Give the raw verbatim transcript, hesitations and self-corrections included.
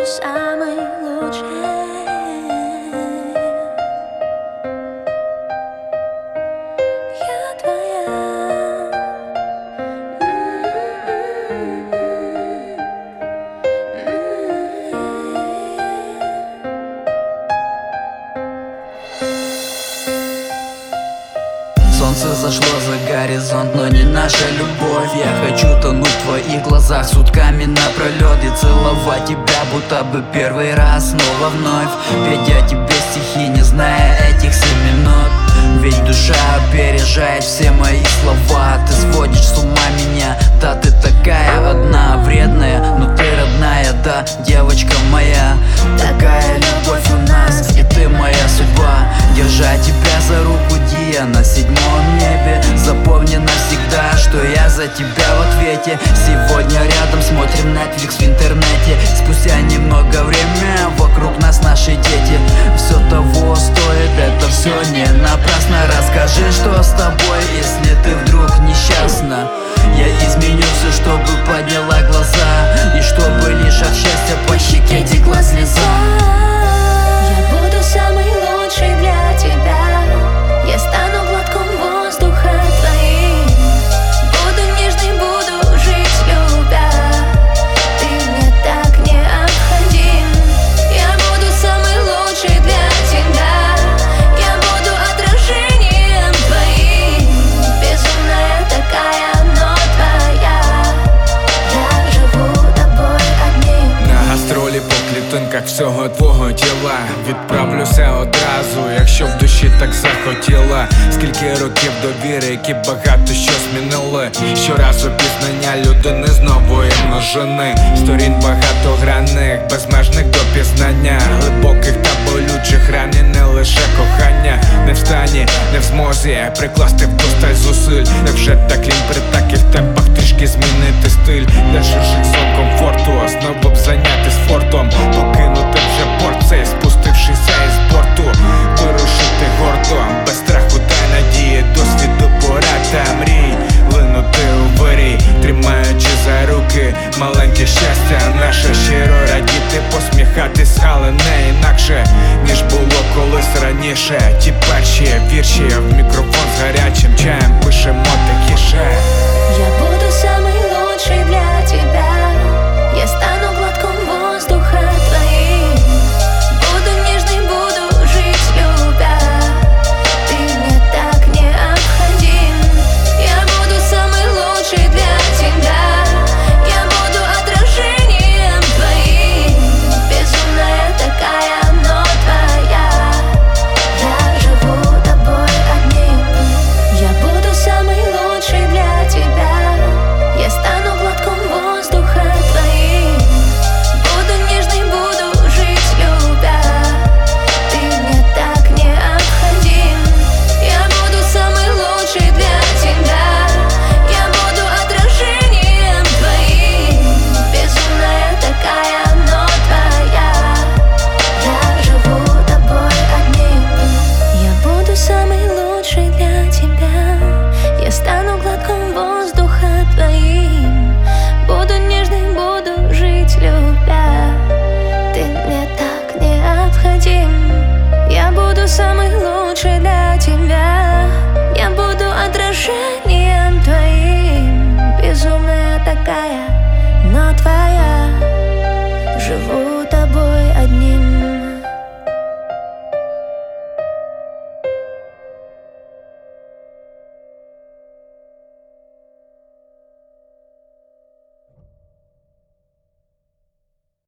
самый лучший. Я твоя. Солнце зашло за горизонт, но не наша любовь. Я хочу тонуть в твоих глазах сутками напролет и целовать тебя, будто бы первый раз снова вновь. Ведь я тебе стихи, не зная этих семь минут. Ведь душа опережает все мои слова. Ты сводишь с ума меня, да ты такая одна, вредная, но ты родная, да, девочка моя. Такая любовь у нас, и ты моя судьба. Держать тебя за руку, Дия, на седьмом небе. Запомни навсегда, что я за тебя в ответе. Сегодня рядом смотрим Netflix в интернете. Спустя немного времени вокруг нас наши дети. Все того стоит, это все не напрасно. Расскажи, что с тобой, если ты вдруг несчастна. Я изменю все, чтобы подняла глаза, и чтобы лишь от счастья по щеке текла слеза. Я буду самый лучший для тебя. Я стану глотком воздуха твоим. Буду нежной, буду жить, любя. Ты мне так необходим. Я буду самый лучший для тебя. Я буду отражением твоим. Безумная такая, но твоя. Я живу тобой одним. На гастролі по клітинках всього твого тіла. Відправлюся одразу, якщо в душі так захотіла. Скільки років довіри, які багато що змінили. Щоразу пізнання людини з нової множини. Сторін багатогранних, безмежних до пізнання. Глибоких та болючих ранів, не лише кохання. Не в стані, не в змозі прикласти вдосталь зусиль. Невже так лінь при таких темпах трішки змінити стиль? Для чужих зон комфорту, знову б зайняти